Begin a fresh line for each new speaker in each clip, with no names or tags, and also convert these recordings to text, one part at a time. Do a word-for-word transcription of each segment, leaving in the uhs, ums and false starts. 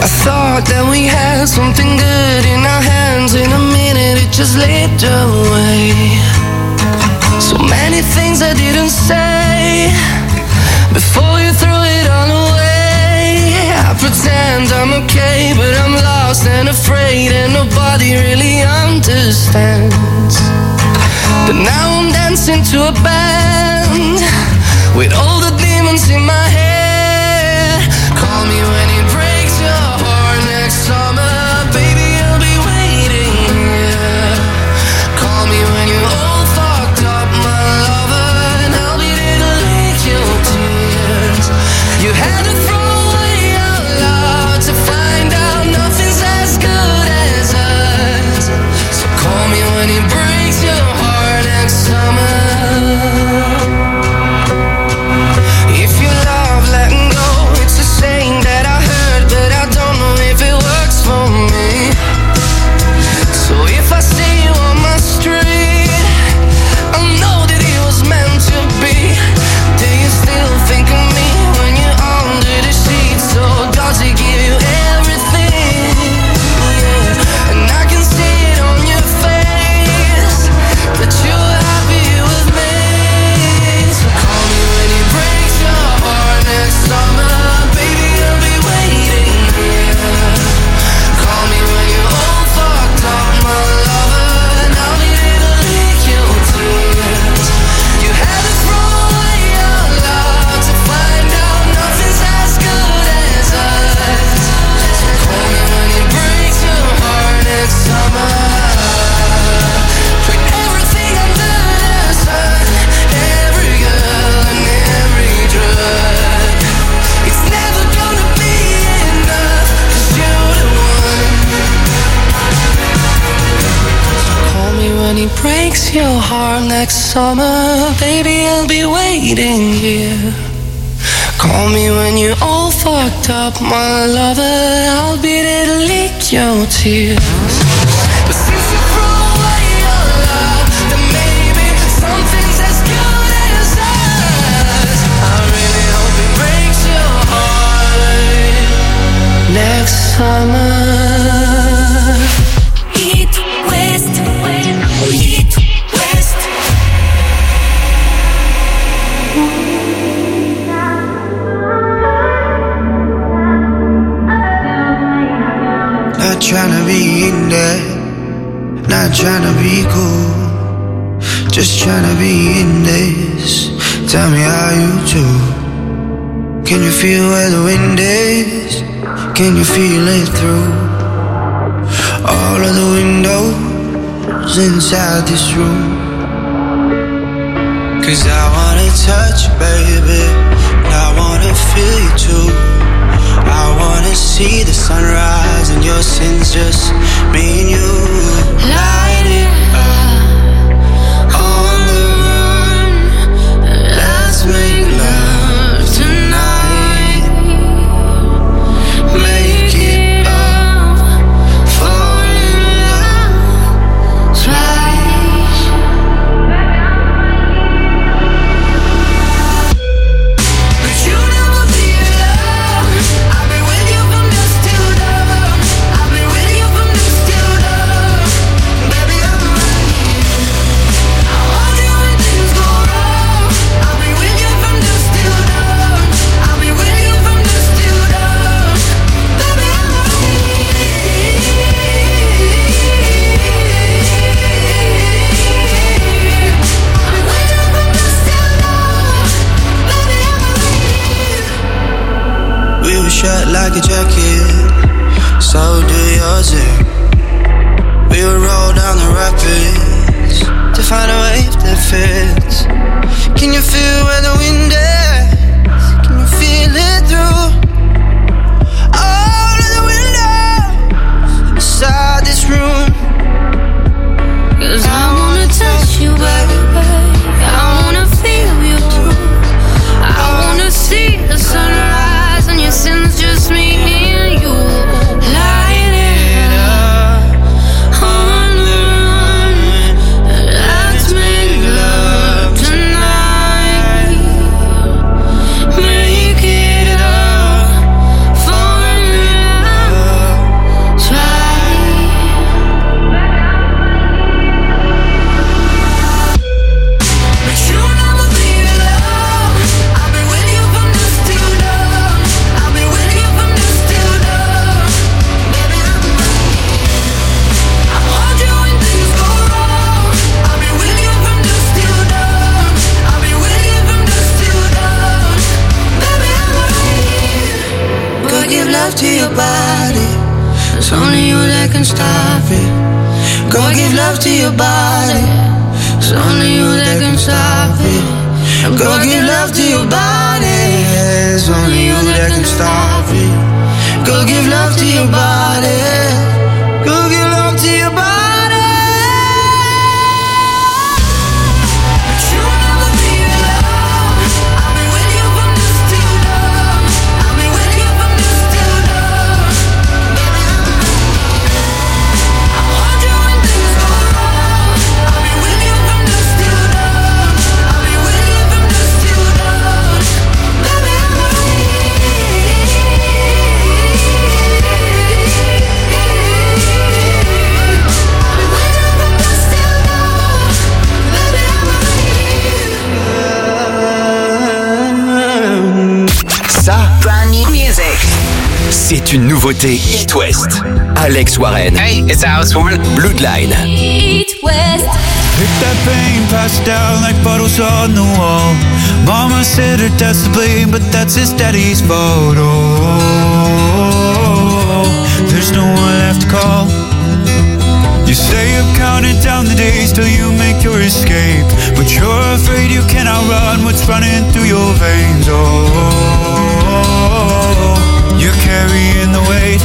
I thought that we had something good in our hands. In a minute it just slipped away. So many things I didn't say before you threw it all away. I pretend I'm okay, but I'm lost and afraid, and nobody really understands. But now I'm dancing to a band with all the demons in my head. Call me when it breaks your heart next summer, baby, I'll be waiting here. Call me when you're all fucked up, my lover, and I'll be there to lick your tears. You had to throw away our love to find out nothing's as good as us. So call me when it breaks your heart next summer. If you love letting go, it's a saying that I heard, but I don't know if it works for me. So if I see you on my street, I know that it was meant to be. Do you still think of me when you're under the sheets? So does it give you everything? Yeah. And I can see it on your face that you're happy with me. So call me when it breaks your heart next summer, baby, I'll be waiting here. Call me when you're all fucked up, my lover, and I'll be there to lick your tears. You had to throw away your love to find out nothing's as good as us. So call me when it breaks your heart next summer. Put everything under the sun, every girl and every drug. It's never gonna be enough, 'cause you're the one. So call me when it breaks your heart next summer, baby, I'll be waiting here. Call me when you're all fucked up, my lover, I'll be there to lick your tears. But since you throw away your love, then maybe something's as good as us. I really hope it breaks your heart next summer.
Eat West, Eat West.
Not tryna be in there, not tryna be cool, just tryna be in this. Tell me how you do. Can you feel where the wind is? Can you feel it through all of the windows inside this room? 'Cause I wanna touch you, baby, and I wanna feel you too. I wanna see the sunrise and your sins, just me and you. Light it up on the run. Let's make love tonight. Make it up, fall in love twice. But you never be alone. I'll be with you from dusk till dawn. I'll be with you from dusk till dawn. Baby, I'm right here. I want you when things go wrong. I'll be with you from dusk till dawn. I'll be with you from dusk till dawn. Baby, I'm right here. I'm with you from dusk till dawn. Baby, I'm right here. We were shut like a jacket, so do yours. eh? We would roll down the rapids to find a wave that fits. Can you feel where the wind is? Can you feel it through all of the windows inside this room? 'Cause I wanna touch you, baby. I wanna feel you too. I wanna see the sunrise and your sins, just me and you. Light it up on the run. Let's make love tonight. love to your body. It's only you that can stop it. Go give love to your body. It's only you that can stop it. Go give love to your body. It's only you that can stop it. Go give love to your body. Go give love to your body.
C'est une nouveauté It West. Alex Warren.
Hey, it's Alice Warren.
Bloodline.
It West.
Pick that pain, pass it down like bottles on the wall. Mama said her dad's to blame, but that's his daddy's fault. Oh, there's no one left to call. You say you've counted down the days till you make your escape, but you're afraid you can't outrun what's running through your veins. Oh, you're carrying the weight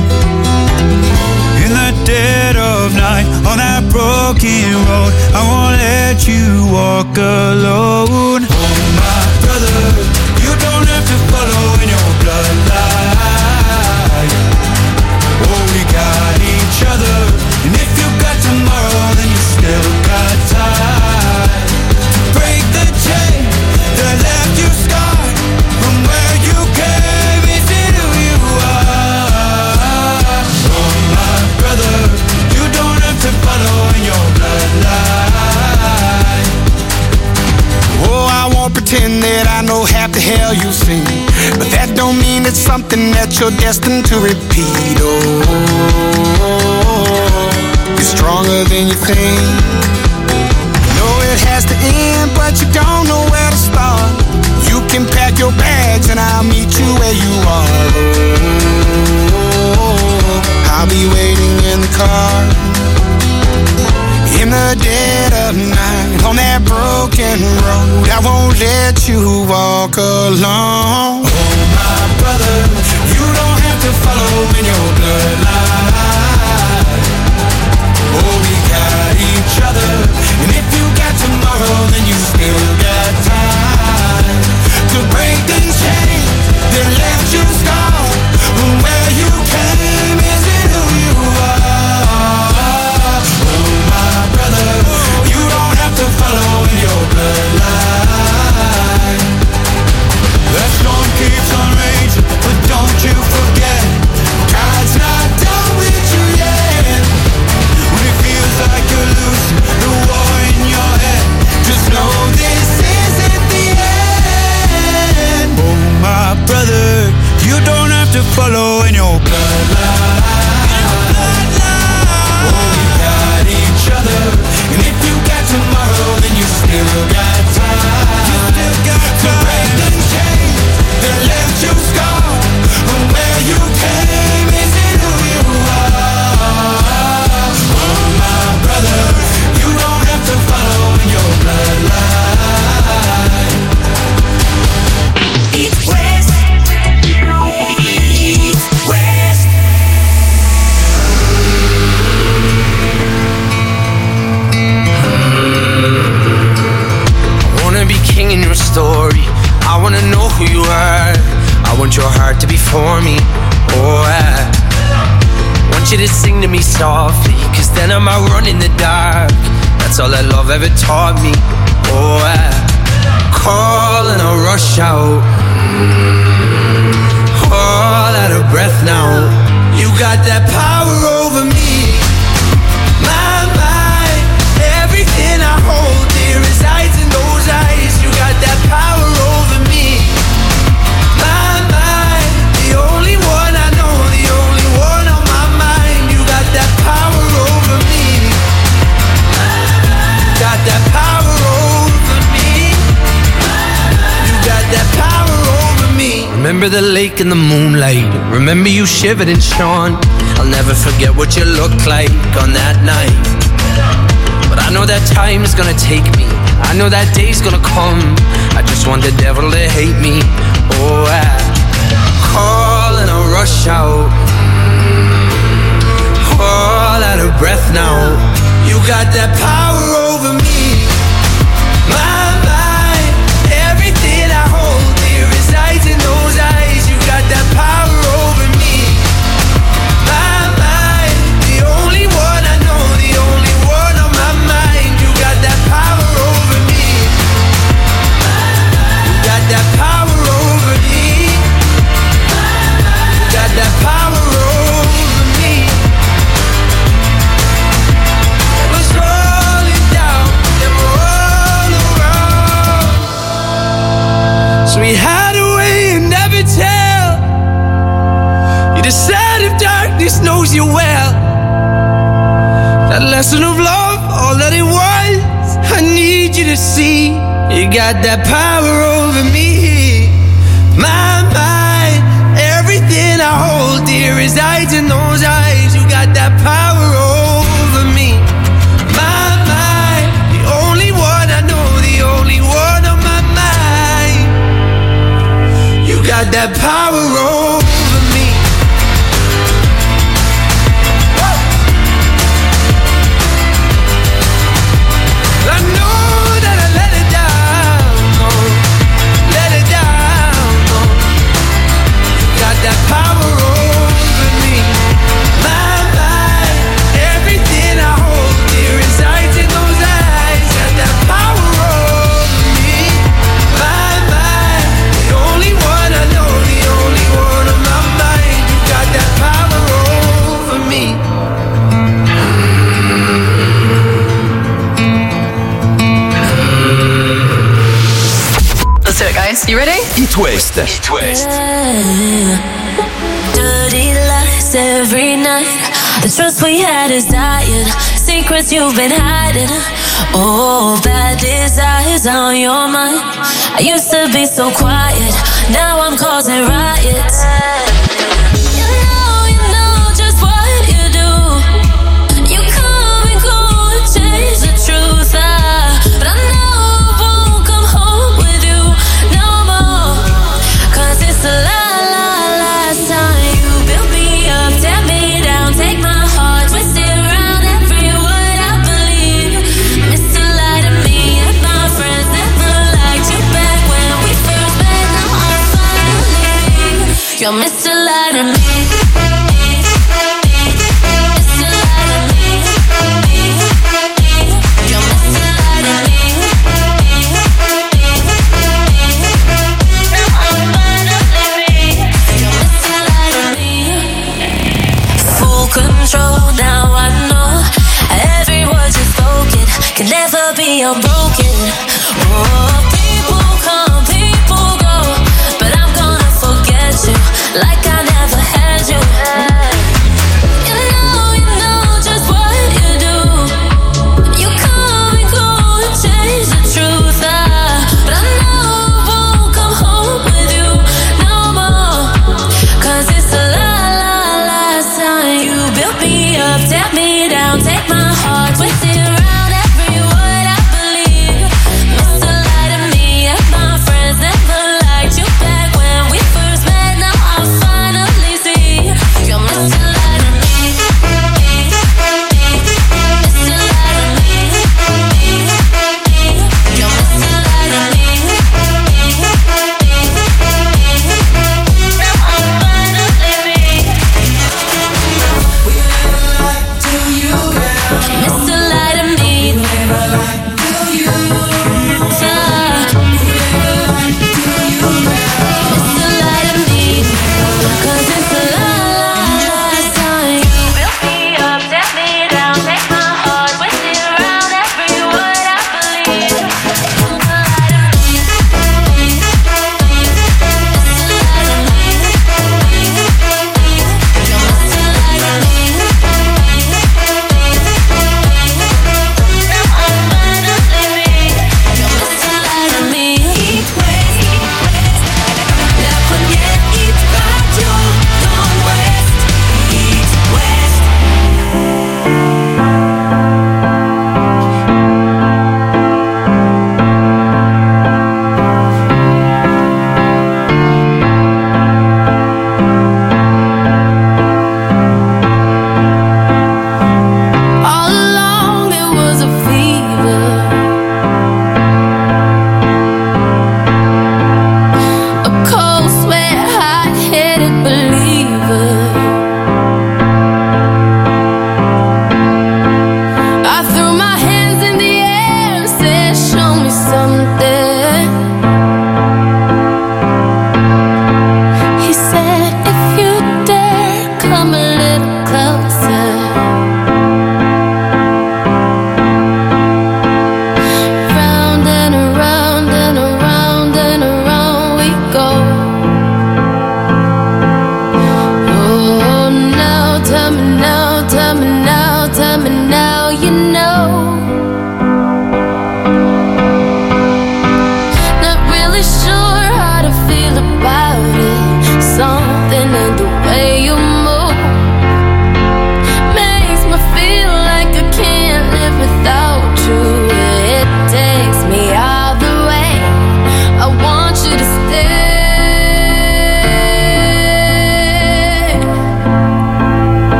in the dead of night on that broken road. I won't let you walk alone. Oh my brother, you don't have to follow in your bloodline. Oh, we got each other, and if you got tomorrow, then you still got time to break the chain that left you scarred from where you came. To follow in your bloodline.
Oh, I won't pretend that I know half the hell you've seen, but that don't mean it's something that you're destined to repeat. Oh, you're stronger than you think. You know it has to end, but you don't know where to start. You can pack your bags and I'll meet you where you are. Oh, I'll be waiting in the car in the dead of night on that broken road. I won't let you walk alone.
Oh my brother, you don't have to follow in your bloodline. Oh, we got each other, and if you got tomorrow, then you still got time to break the chain that left you scarred from where you came. Is it who you are? You don't have to follow in your bloodline. That storm keeps on raging, but don't you forget, God's not done with you yet. When it feels like you're losing the war in your head, just know this isn't the end. Oh my brother, you don't have to follow in your bloodline. Other. And if you got tomorrow, then you still got time. You still got time to break the chain that left you scarred from where you came. Is it who you are? Oh my brother, you don't have to follow in your bloodline.
It West. It West.
Be king in your story. I wanna know who you are. I want your heart to be for me. Oh, I want you to sing to me softly, cause then I might run in the dark. That's all that love ever taught me. Oh, I call and I rush out, all out of breath now. You got that power over me. My mind, everything I hold dear resides in those eyes. You got that power over me. My mind, the only one I know, the only one on my mind. You got that power over me. Got that power over me. You got that power over me. Remember the lake in the moonlight. Remember you shivered and shone. I'll never forget what you looked like on that night. But I know that time is gonna take me. I know that day's gonna come. I just want the devil to hate me. Oh, I call and I rush out. All out of breath now. You got that power over me. My mind, everything I hold dear resides in those eyes. You got that power over me. My mind, the only one I know, the only one on my mind. You got that power over me. You got that power over me. You got that power over me. It was rolling down and all around. So we hide away and never tell. You decide if darkness knows you well. That lesson of love, all that it was, I need you to see. You got that power over me. My mind, everything I hold dear resides in those eyes. You got that power over me. My mind, the only one I know, the only one on my mind. You got that power over me. I know that I let it down, no, let it down, no. You got that power over me. My mind, everything I hold dear resides in those eyes. Got that power over me. My mind, the only one I know, the only one on my mind. You got that power over me.
Let's do it, guys. You ready?
It West. It West.
Dirty lies every night. The trust we had is dying. Secrets you've been hiding. Oh, bad desires on your mind. I used to be so quiet. Now I'm causing riots. You know, you know just what you do. You come and go and change the truth. Ah, but I know I won't come home with you no more. 'Cause it's the la- la- last time you built me up, tear me down, take my heart, twist it around every word I believe. Mister Lie to me and my friends never liked you back when we first met. Now I'm finally you're Mister Lie to me. Mister Lie to me. You're Mister Lie to me. Now I'm finally you're Mister Lie to me. Full control, now I know every word you spoken can never be unbroken. Oh, people come, people go, but I'm gonna forget you like I never had you.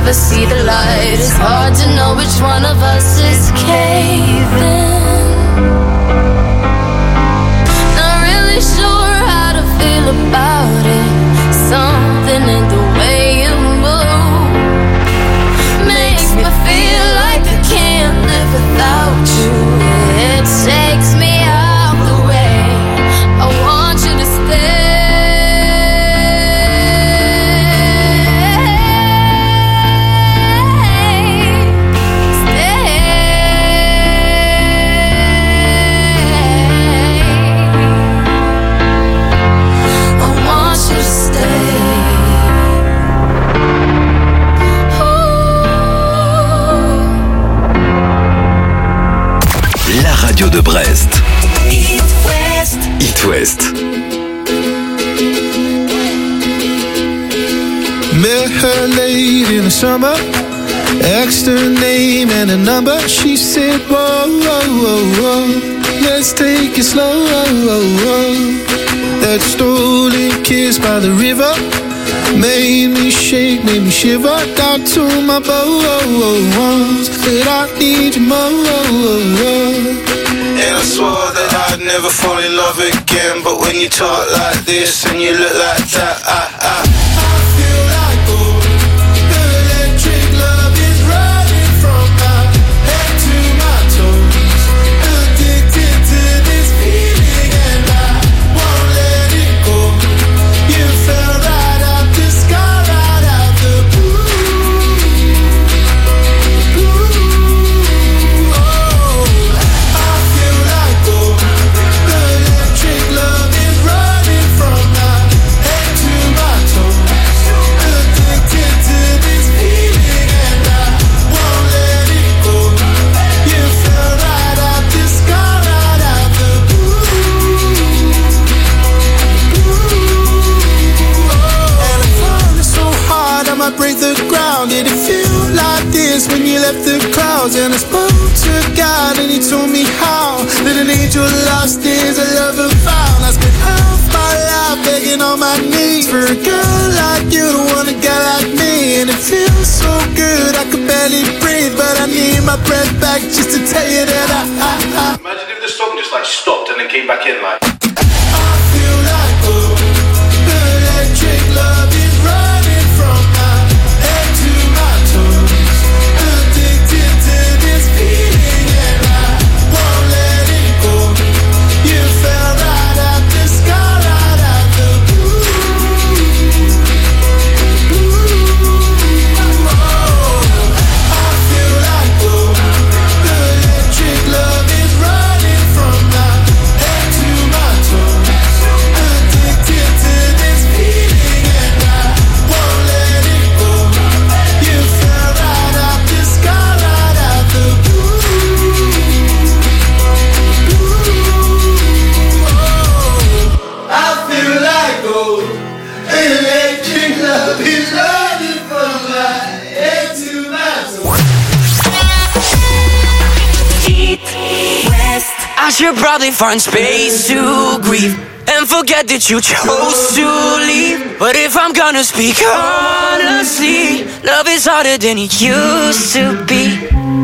never see the light. It's hard to know which one of us is caving. Not really sure how to feel about it. Something in the way you move makes me feel like I can't live without you. It takes me out the way. I want you to stay.
Radio de Brest. It West. It West.
Met her late in the summer, asked her name and a number. She said, whoa, whoa, whoa, whoa, let's take it slow. That stolen kiss by the river made me shake, made me shiver. Down to my bones, said I need you more. And I swore that I'd never fall in love again. But when you talk like this and you look like that, I, I, I feel like gold. The electric love is running from my head to my toes. Addicted to this feeling and I won't let it go. You fell right out the sky, right out the blue. Blue, oh. I feel like gold. The electric love is running from my head to my toes. Addicted to this feeling and I won't let it go. You fell right out the sky, right out the blue. And I'm falling so hard I might break the ground. Did it feel like this when you left the clouds? And I spoke to God and he told me how that an angel lost is a lover found. I spent half my life begging on my knees for a girl like you to want a guy like me. And it feels so good I could barely breathe, but I need my breath back just to tell you that I, I, I
Imagine if the song just like stopped and then came back in like.
I feel like gold. The electric love is running from my head to my toes. Addicted to this feeling and I won't let it go. You fell right out the sky, right out the blue. Blue, oh. I feel like gold. The electric love is running from my head to my toes. Addicted to this feeling and I won't let it go. You fell right out the sky, right out the blue. Blue, oh. I feel like gold. Electric love is running from my head to my toes.
I should probably find space to grieve and forget that you chose to leave. But if I'm gonna speak honestly, love is harder than it used to be.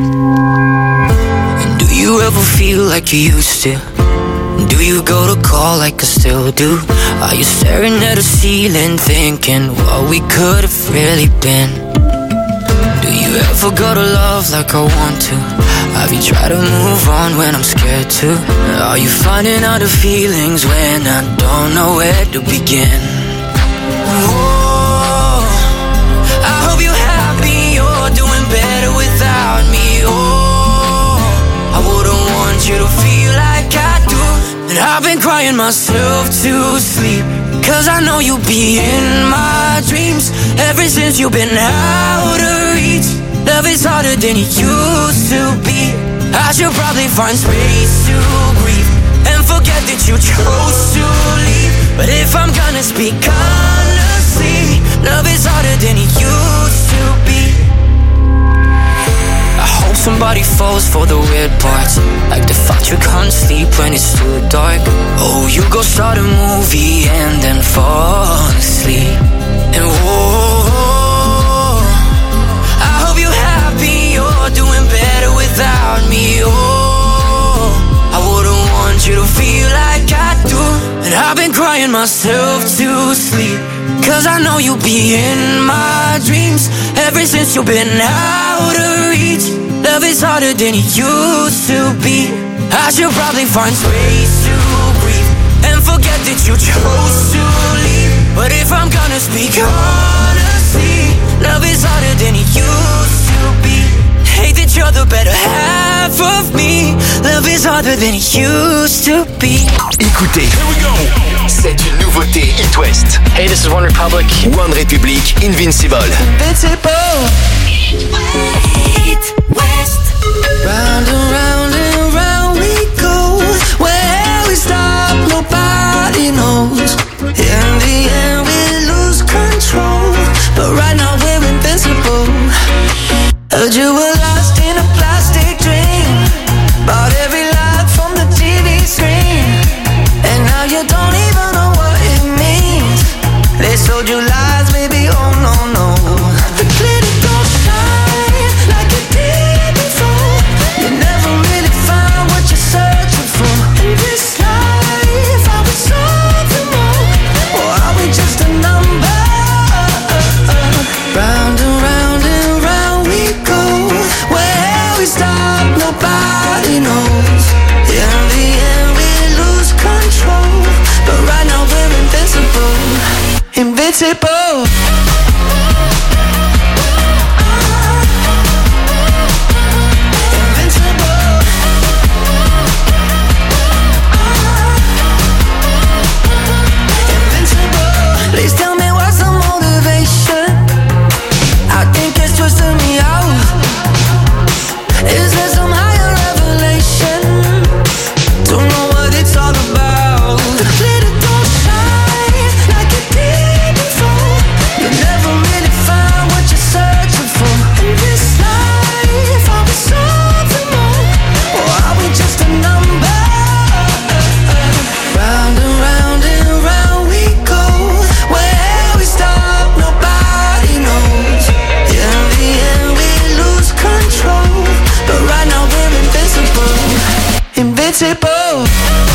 And do you ever feel like you used to? Do you go to call like I still do? Are you staring at the ceiling thinking what we could have really been? Do you ever go to love like I want to? Have you tried to move on when I'm scared to? Are you finding out the feelings when I don't know where to begin? Oh, I hope you're happy, you're doing better without me. Oh, I wouldn't want you to feel like I do. And I've been crying myself to sleep, cause I know you'll be in my dreams. Ever since you've been out of reach, love is harder than it used to be. I should probably find space to grieve and forget that you chose to leave. But if I'm gonna speak honestly, love is harder than it used to be. I hope somebody falls for the weird parts, like the fact you can't sleep when it's too dark. Oh, you go start a movie and then fall asleep. And whoa, myself to sleep, cause I know you'll be in my dreams. Ever since you've been out of reach, love is harder than it used to be. I should probably find space to breathe and forget that you chose to leave. But if I'm gonna speak honestly, love is harder than it used to be. Hate that you're the better half of me. Love is harder than it used to be.
Écoutez, c'est une nouveauté It West.
Hey, this is One Republic.
One Republic, Invincible.
Invincible.
It West.
Round and round and round we go. Where we stop, nobody knows. In the end we lose control, but right now we're invincible. Heard you were lost in a plastic dream, bought every lie from the T V screen, and now you don't even know what it means. They sold you lies, baby, oh no, no. The glitter don't shine like it did before. You never really find what you're searching for. In this life, are we something more, or are we just a number? Round and round and round we go. Where we stop, nobody knows. In the end, we lose control, but right now we're invincible. Invincible. Please tell me what's the motivation. I think it's twisting me out. Is there some higher revelation? Don't know what it's all about. The glitter don't shine like it did before. You never really find what you're searching for. In this life, are we something more, or are we just a number? Round and round and round we go. Where we stop, nobody knows. In the end, we lose control, but right now we're invincible. Invincible.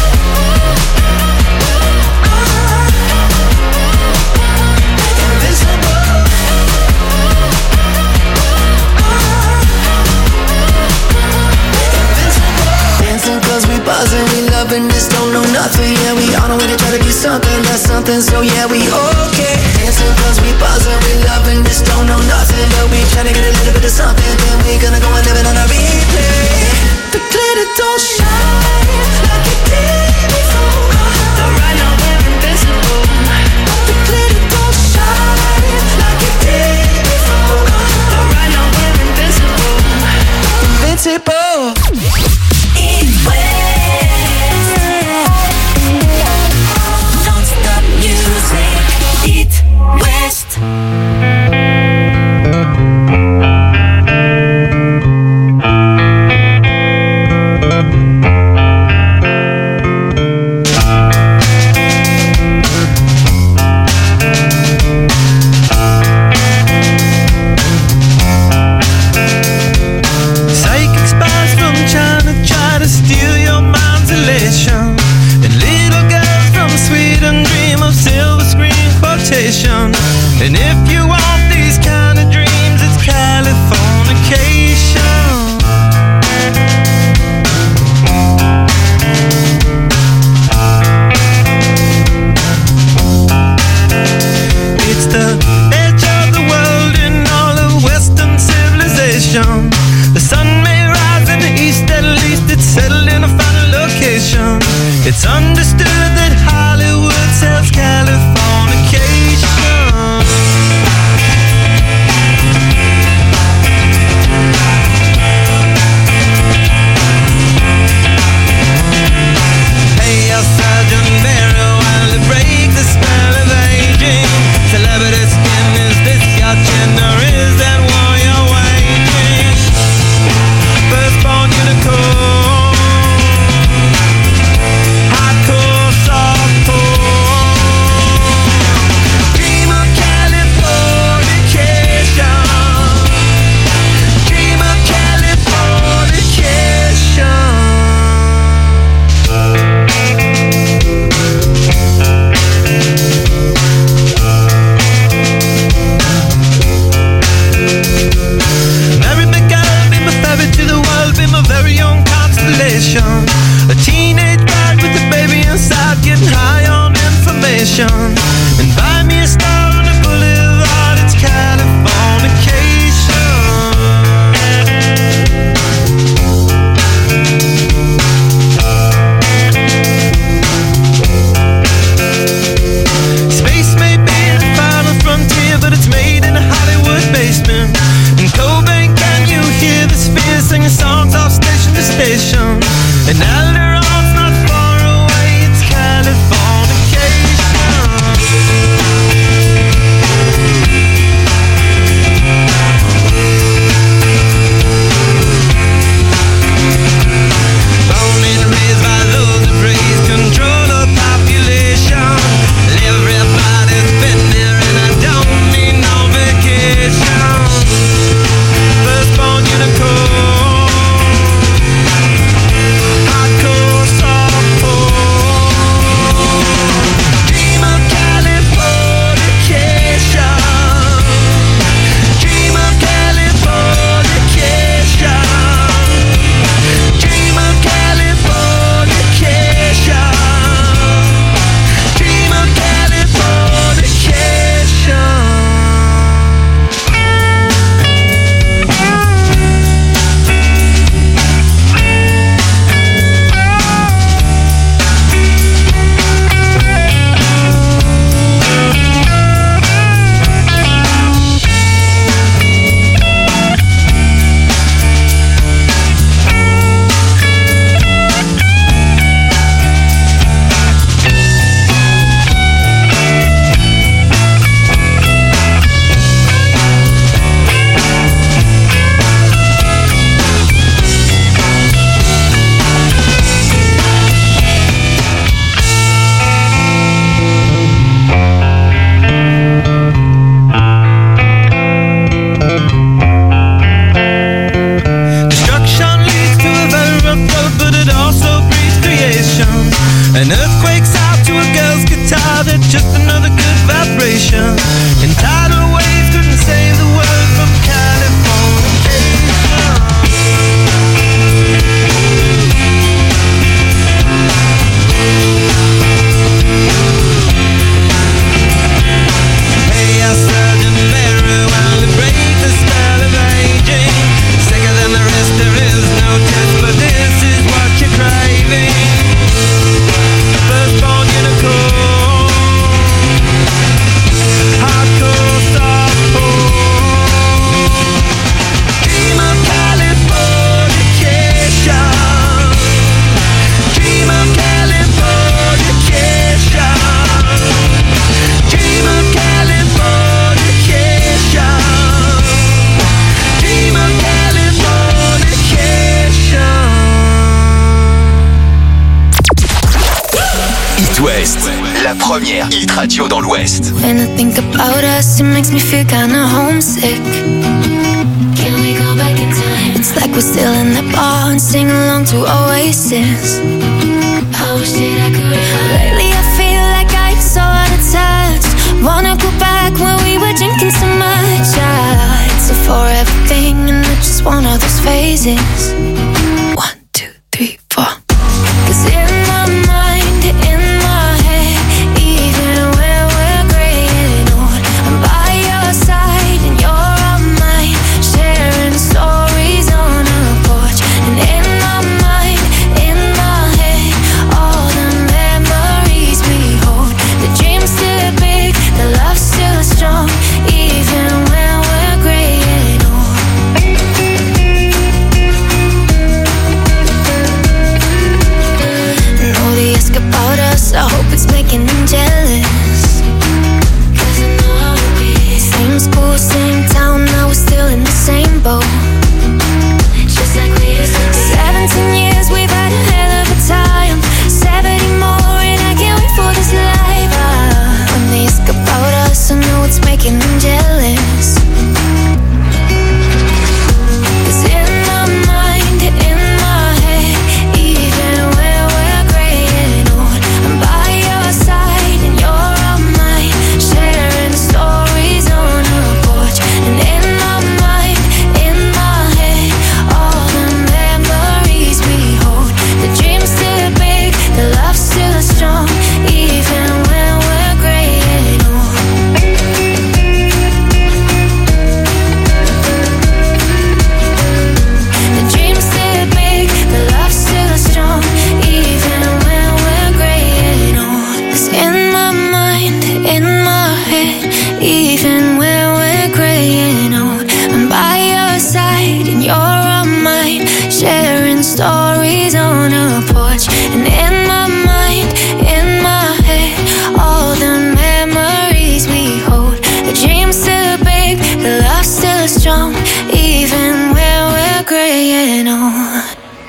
Dancing cause we buzzing, we loving this, don't know nothing. Yeah, we on our way to try to be something, that's something, so yeah, we okay. Dancing cause we buzzing, we loving this, don't know nothing, but we tryna get a little bit of something, then we gonna go and live it on a replay. The glitter don't shine like it did before, but right now we're invincible. The glitter don't shine like it did before, but right now we're invincible. Invincible.
It West. Non-stop music.
première hit radio dans l'Ouest.
When I think about us, it makes me feel kinda homesick. Can we go back in time? It's like we're still in the bar and sing along to Oasis. I wish that I could rewind. Lately I feel like I'm so out of touch. Wanna go back when we were drinking so much. Yeah, it's a forever thing and it's just one of those phases. One, two, three, four. Cause in my mind, in my head, even when we're graying old, I'm by your side and you're on mine, sharing stories on a porch. And in my mind, in my head, all the memories we hold. The dream's still big, the love's still strong, even when we're graying old. Know they ask about us, I hope it's making them jealous. Cause I know how it be. Same school, same town, now we're still in the same boat. Just like we used to be. Seventeen years, we've had a hell of a time. Seventy more, and I can't wait for this life. Ah, when they ask about us, I know it's making them jealous. Cause in my mind, in my head, even when we're graying old, I'm by your side and you're on mine, sharing stories on a porch. And in my mind, in my head, all the memories we hold. The dream's still big, the love's still strong, even when we're graying old. The dream's still big, the love's still strong, even when we're graying old. 'Cause in my mind, in my head, even when we're graying old, I'm by your side and you're on mine, sharing stories on a porch. And in my mind, in my head, all the memories we hold. The dream's still big, the love's still strong, even when we're graying old.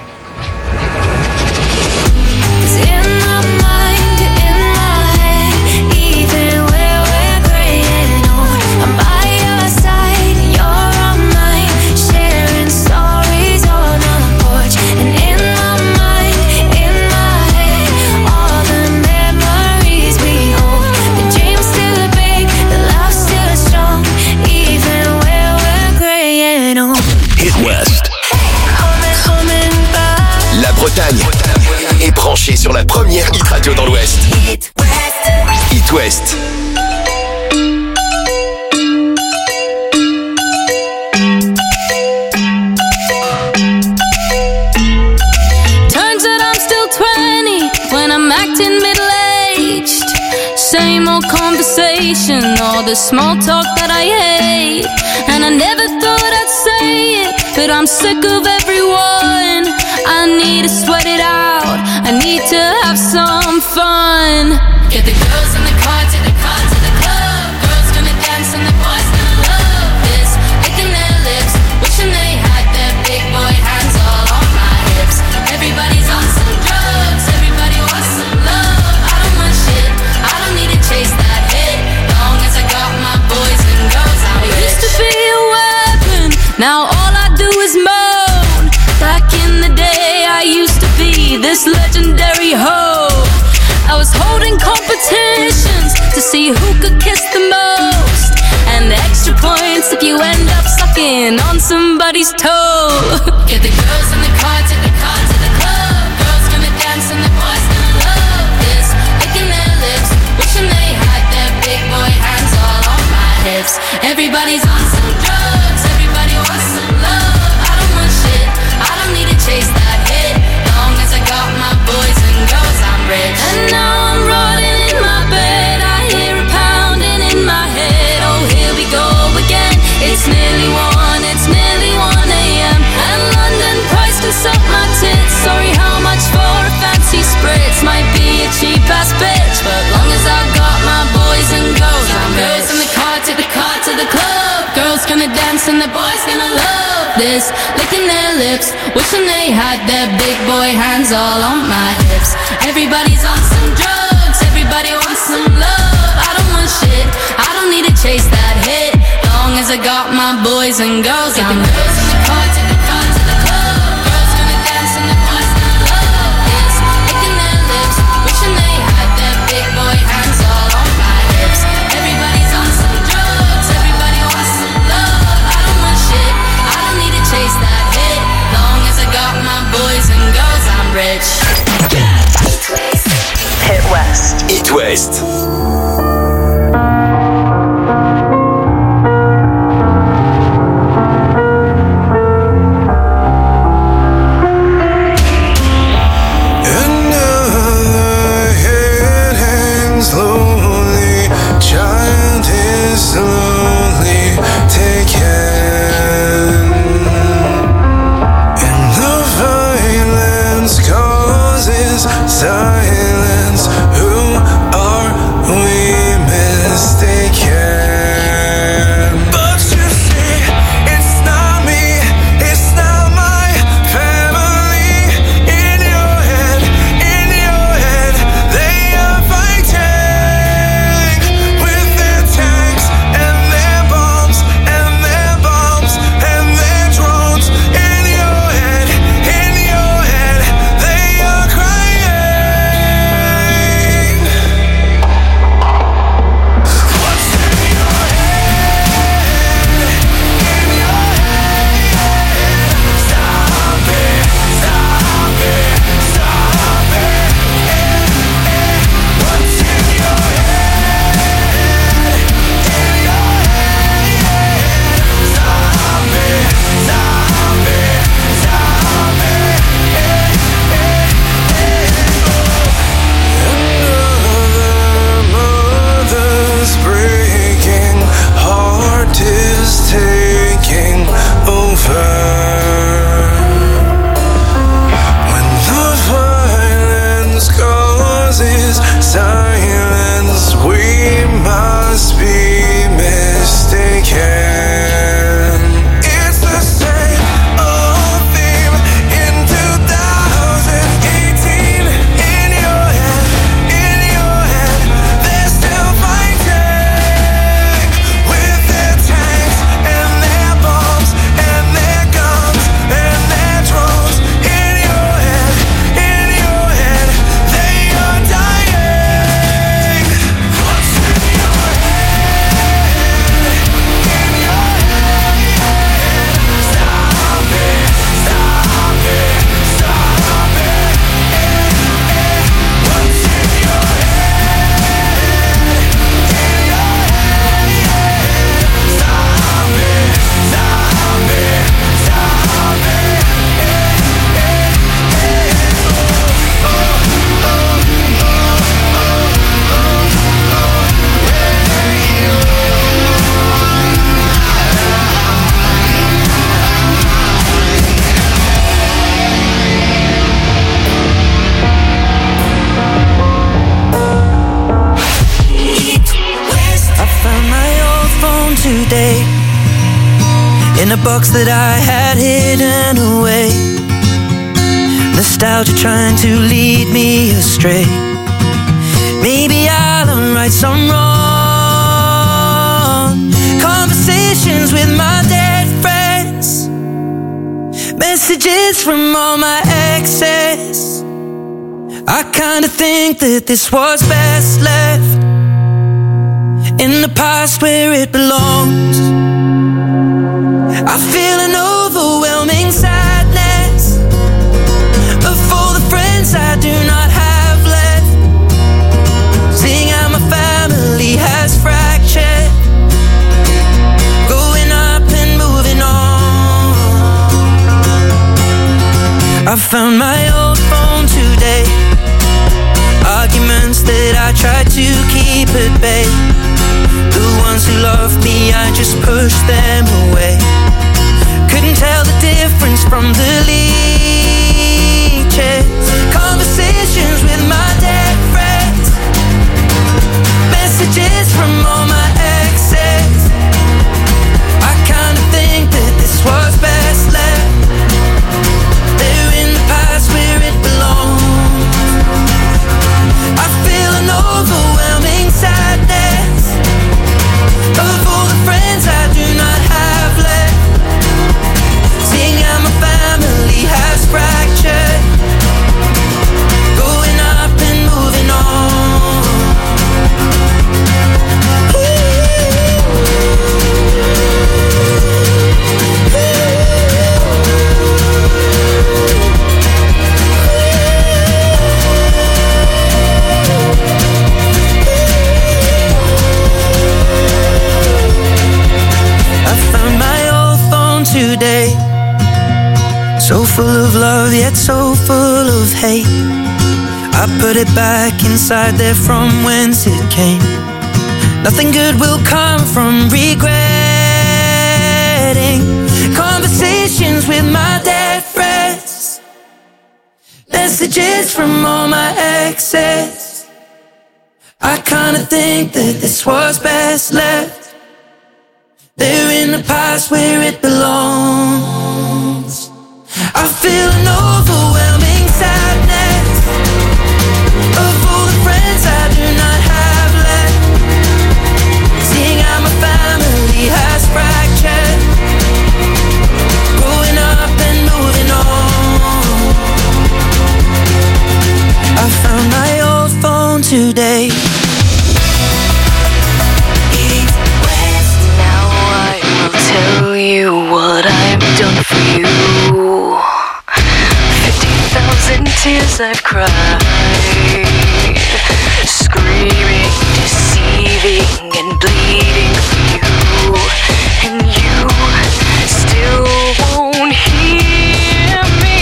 'Cause in my mind, in my head, even when we're graying old, I'm by your side and you're on mine, sharing stories on a porch. And in my mind, in my head, all the memories we hold. The dream's still big, the love's still strong, even when we're graying old.
Hit West.
Coming, coming back.
La Bretagne est branchée sur la première hit radio dans l'Ouest.
Hit West.
Hit West.
Turns out I'm still twenty when I'm acting middle-aged. Same old conversation, all the small talk that I hate. And I never thought I'd say it, but I'm sick of everyone. I need to sweat it out, I need to have some fun. Get the girls in the car, to the car, to the club. Girls gonna dance and the boys gonna love this. Licking their lips, wishing they had their big boy hands all on my hips. Everybody's on some drugs, everybody wants some love. I don't want shit, I don't need to chase that hit. Long as I got my boys and girls, I'm rich. I used to be a weapon, now all I do is moan. Back in the day, I used to be this legendary hoe. I was holding competitions to see who could kiss the most, and extra points if you end up sucking on somebody's toe. Get the girls in the car, to the car, to the club. Girls gonna dance and the boys gonna love this. Licking their lips, wishing they had their big boy hands all on my hips. Everybody's on some drugs, everybody wants some love. I don't want shit, I don't need to chase that hit. Long as I got my boys and girls, I'm rich. And now I'm rotting in my bed, I hear a pounding in my head. Oh, here we go again. It's nearly one, it's nearly one a.m. And London price can suck my tits. Sorry, how much for a fancy spritz? Might be a cheap ass bitch, but long as I got my boys and girls, I'm rich. Girls in the car, to the car, to the club. Girls gonna dance and the boys gonna love this. Licking their lips, wishing they had their big boy hands all on my hips. Everybody's on some drugs, everybody Everybody wants some love. I don't want shit. I don't need to chase that hit. Long as I got my boys and girls, I'm girls in the car, take the car to the club. Girls gonna dance and the boys gonna love this. Licking their lips, wishing they had their big boy hands all on my hips. Everybody's on some drugs. Everybody wants some love. I don't want shit. I don't need to chase that hit. Long as I got my boys and girls, I'm rich.
Hit West.
Hit West.
Silence, who are we mistaken? But you see, it's not me, it's not my family. In your head, in your head, they are fighting with their tanks and their bombs and their bombs and their drones. In your head, in your head, they are crying. Silence, we must be mistaken. It's the same old theme in two thousand eighteen. In your head, in your head, they're still fighting with their tanks and their bombs and their guns and their drones. In your head, in your head, they are dying.
Today, in a box that I had hidden away, nostalgia trying to lead me astray. Maybe I'll unwrite some wrong conversations with my dead friends, messages from all my exes. I kinda think that this was best left in the past where it belongs. I feel an overwhelming sadness of all the friends I do not have left, seeing how my family has fractured, growing up and moving on. I found my old phone today, arguments that I tried to keep at bay. The ones who love me, I just put today. So full of love, yet so full of hate. I put it back inside there from whence it came. Nothing good will come from regretting conversations with my dead friends. Messages from all my exes. I kinda think that this was best left there in the past where it belongs. I feel an overwhelming sadness of all the friends I do not have left. Seeing how my family has fractured, growing up and moving on. I found my old phone today.
East, West. Now I will tell you what I've done for you. Fifteen thousand tears I've cried, screaming, deceiving, and bleeding for you, and you still won't hear me.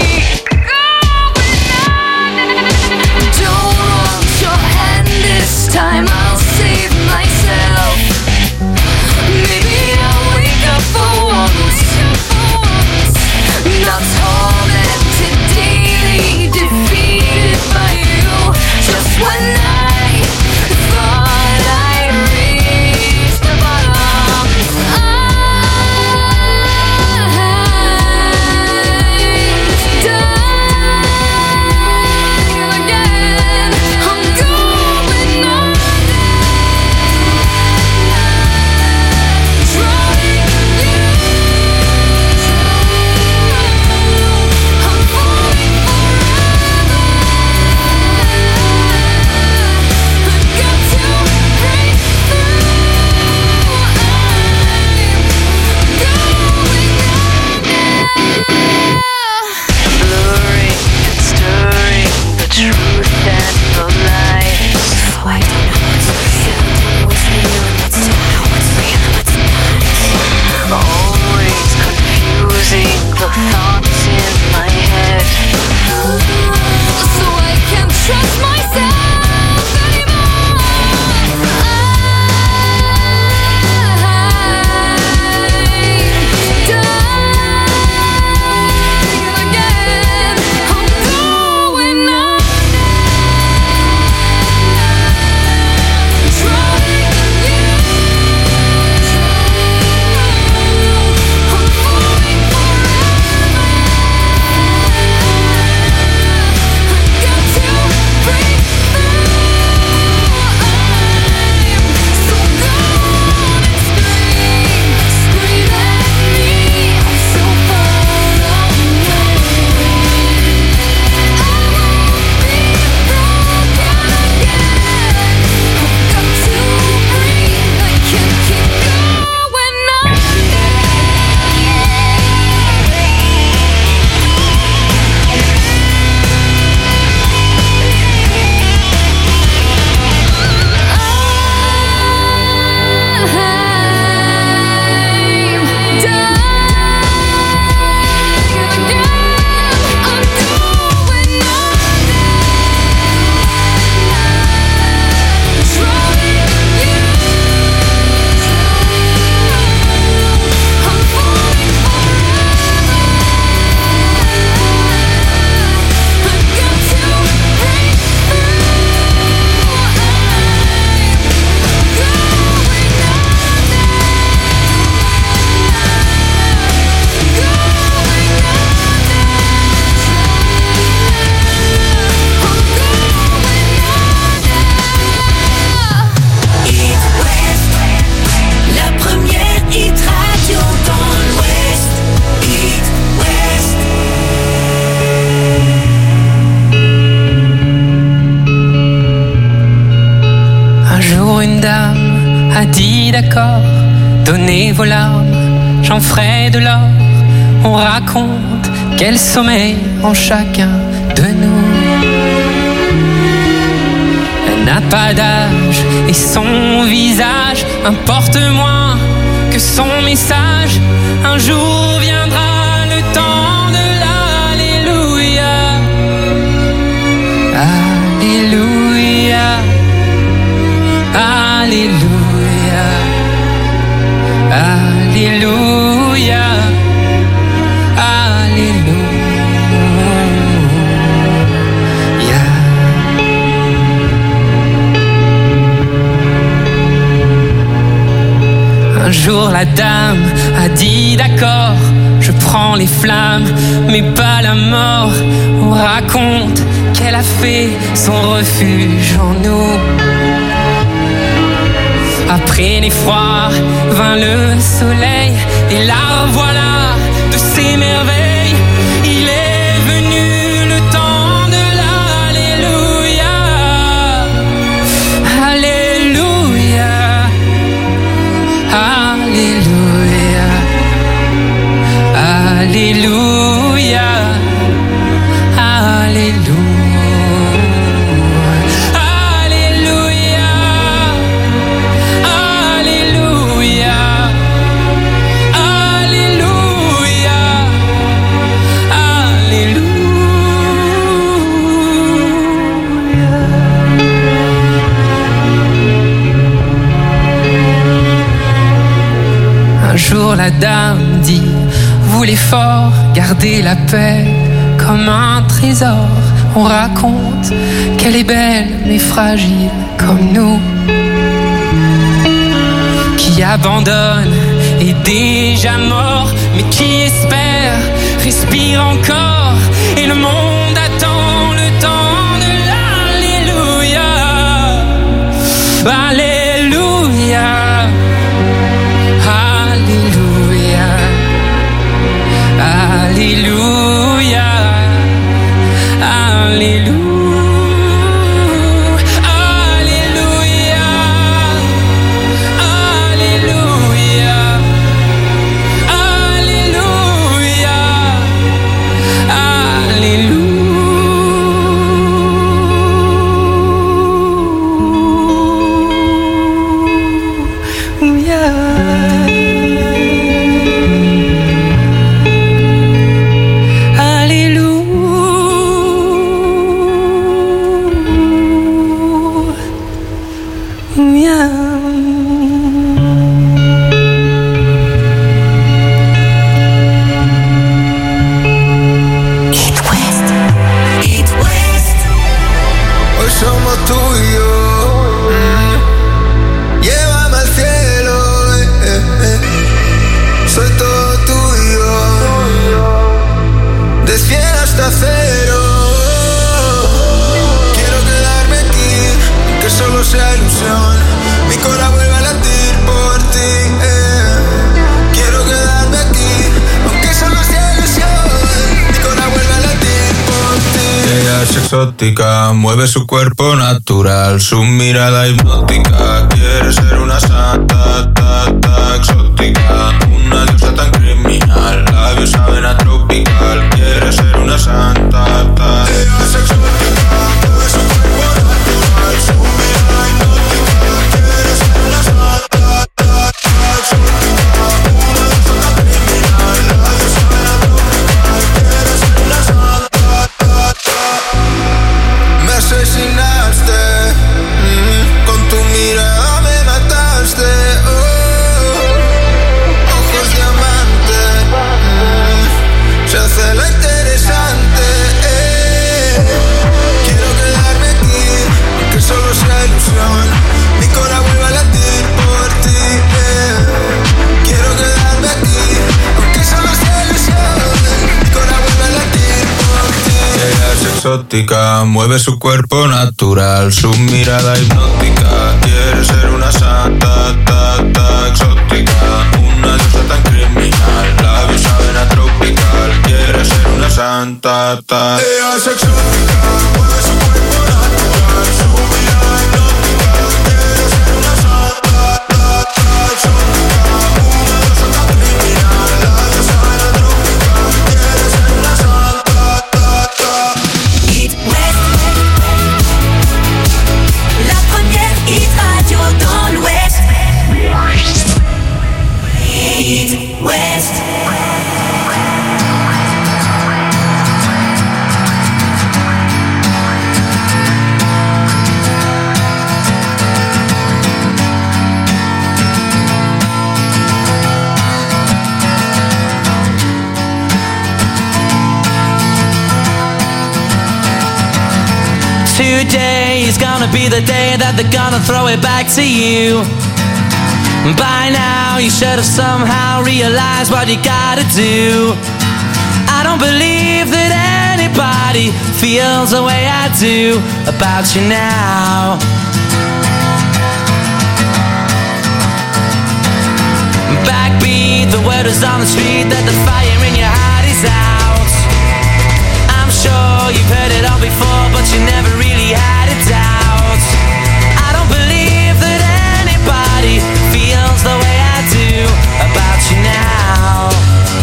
Don't want your hand this time, I'll save myself. Maybe I'll wake up for once, not tormented daily, defeated by you. Just when I thought I'd reached the bottom, I'm dying again. I'm going on, trying you. I'm falling forever. I've got to break through. Blurring and stirring the truth and the lies. Oh, I don't know what's real, what's real, what's how what's real, what's not. Always confusing the thoughts in my head, so I can't trust myself anymore. I'm dying again. I'm going on, trying you. I'm falling forever. I've got to break through. I'm so gone and scream, scream at me. I'm so far away. I won't be broken again. I've got to breathe. I can't keep going on. La première hit radio dans l'Ouest. Hit West.
Un jour une dame a dit d'accord, donnez vos larmes, j'en ferai de l'or. On raconte quel sommeil en chacun de nous. Elle n'a pas d'âge et son visage importe moins que son message. Un jour
femme a dit d'accord, je prends les flammes, mais pas la mort. On raconte qu'elle a fait son refuge en nous. Après l'effroi vint le soleil, et la voilà de ses merveilles. Il est venu le temps de l'Alléluia. Alléluia. Alléluia. Alléluia. Alléluia. Un jour la dame dit, vous les forts, gardez la paix comme un trésor. On raconte qu'elle est belle mais fragile comme nous, qui abandonne est déjà mort, mais qui espère respire encore. Et le monde attend le temps de l'Alléluia. Alléluia. Alléluia, Alléluia, Alléluia, Alléluia, Alléluia,
exótica, mueve su cuerpo natural, su mirada hipnótica, quiere ser una santa, ta, ta, exótica, una diosa tan criminal, labios saben a tropical, quiere ser una santa, ta, ella es exótica, mueve su cuerpo natural, su mirada hipnótica, quiere ser una santa, ta, ta, exótica, una diosa tan criminal, labios saben a tropical, quiere ser una santa, ta, ta. Me asesinaste, mm, con tu mirada me mataste, oh, ojos diamante, mm, se hace la interesante, eh. Quiero quedarme aquí, aunque solo sea ilusión, mi corazón vuelve a latir por ti, eh. Quiero quedarme aquí, aunque solo sea ilusión, mi corazón vuelve a latir por ti. Ella es exótica, mueve su cuerpo natural, su mirada hipnótica, quiere ser una santa, ta, ta, exótica, una diosa tan criminal, labios saben a tropical, quiere ser una santa, ta. Ella es exótica, mueve su cuerpo natural, su mirada hipnótica, quiere ser una santa, ta, ta, exótica, una diosa tan criminal, labios saben a tropical, quiere ser una santa, ta, ta.
Hit West, la première hit radio dans l'Ouest. Hit West.
Today is gonna be the day that they're gonna throw it back to you. By now you should have somehow realized what you gotta do. I don't believe that anybody feels the way I do about you now. Backbeat, the word is on the street that the fire in your heart is out. I'm sure you've heard it all before, but you never really had a doubt. I don't believe that anybody feels the way I do about you now.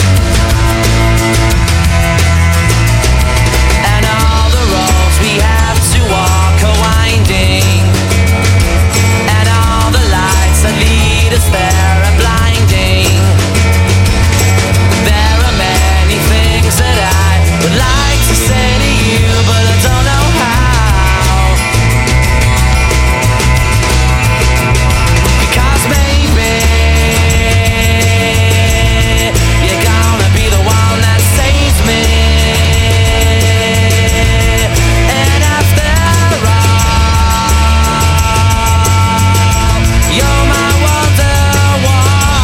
And all the roads we have to walk are winding, and all the lights that lead us there are blinding. There are many things that I would like to say to you, but I don't know how. Because maybe you're gonna be the one that saves me. And after all, you're my wonderwall.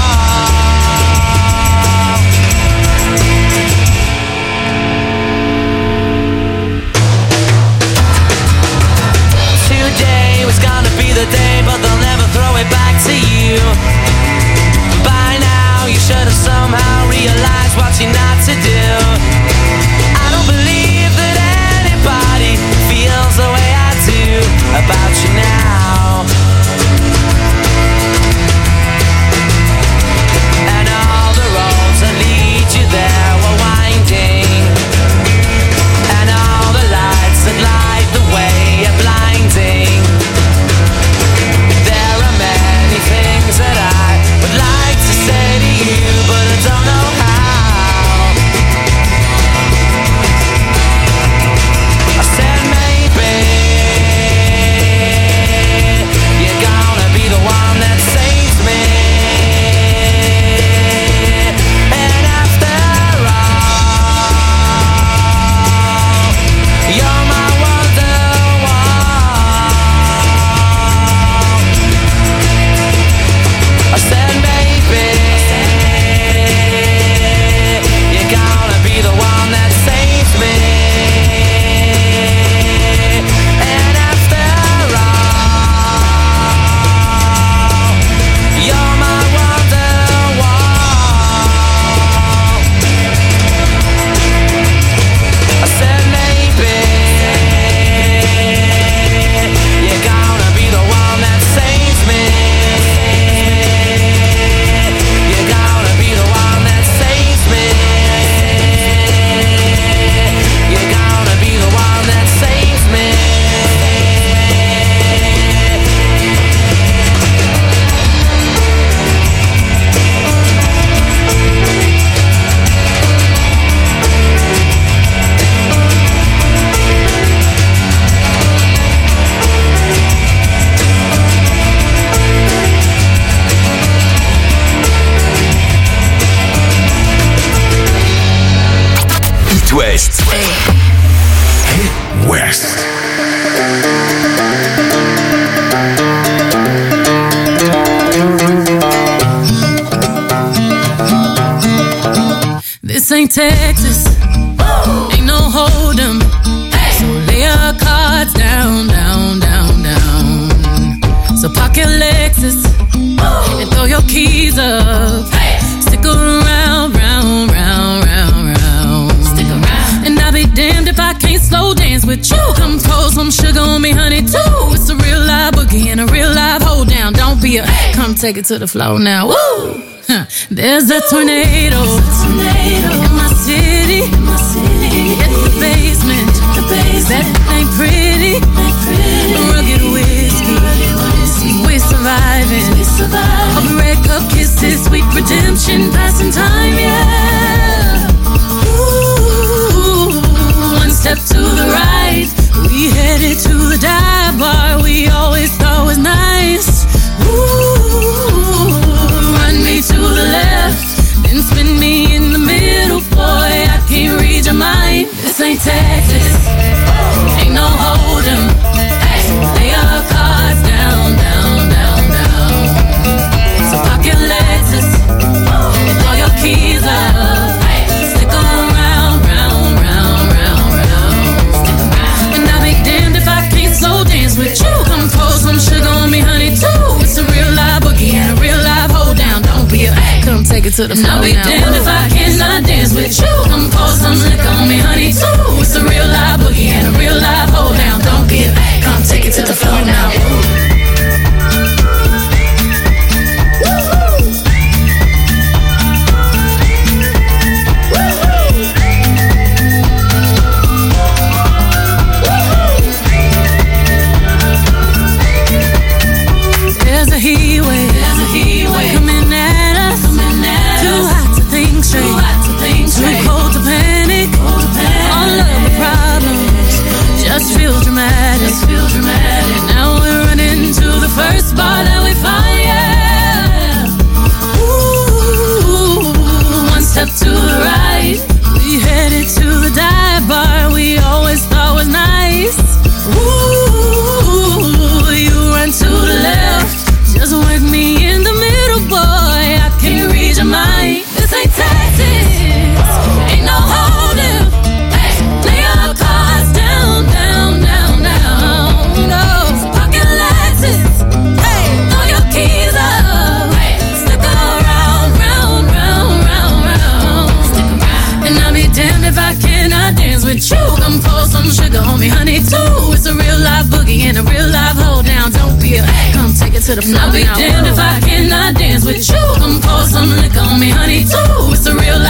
Today was gonna be the day, but they'll never throw it back to you. By now you should have somehow realized what you're not to do. I don't believe that anybody feels the way I do about you now. And all the roads that lead you there were winding, and all the lights that light the way are blinding. There are many things that I would like to say to you, but I don't know how. I said maybe you're gonna be the one that saves me. And after all, you're my wonderwall. I said maybe you're gonna be the one that saves me. And after all, you're my wonderwall. I said maybe you're gonna be the one that saves me. You're gonna be the one that saves me. You're gonna be the one that saves me.
It West. Hit West.
This ain't Texas, ain't no hold'em. So lay your cards down, down, down, down. So park your Lexus and throw your keys up. Stick around, round, round, round, round. Stick around. And I'll be damned if I can't slow dance with you. Come pour some sugar on me, honey, too. It's a real live boogie and a real live hold down. Don't be a come take it to the floor now. Woo! Huh. There's a tornado, in my city, in my city. At the basement, the basement. That ain't pretty, ain't pretty. Rugged whiskey, we surviving. We surviving. Of red cup kisses, sweet redemption, passing time, yeah. Ooh, one step to the right, we headed to the dive bar we always thought was nice. Ooh, run me to the left, then spin me in the middle, boy, I can't read your mind. This ain't Texas, ain't no hold'em. Lay your cards down, down, down, down. So it to the
And
floor
I'll be
now.
damned if I cannot dance with you. Come pour some liquor on me, honey, too. It's a real live boogie and a real live hold down. Don't be a back, come take it to the floor now.
There's a heat wave,
There's a heat wave
coming at us.
coming at
Too
us.
hot to think straight,
Too hot to think
too
straight.
cold to panic.
Cold to panic.
All of the problems just feel dramatic.
Just feel dramatic.
Now we're running to the first bar that we find. Yeah. Ooh, one step to the right, we headed to the dive bar we always thought was nice. Ooh, you run to the left, just work me in the middle, boy. I can't read your mind. This ain't Texas, ain't no holding. Hey, lay your cards down, down, down, down. No, pocket Lexus. Hey, throw your keys up. Hey, stick around, round, round, round, round. Stick around. And I'll be damned if I cannot dance with you. Come pour some sugar on me, honey, too. It's a real live boogie and a real live hold down. Don't be a come take it to the
And
floor
I'll be
now.
damned if I cannot dance with you. Come pour some liquor on me, honey, too. It's a real life.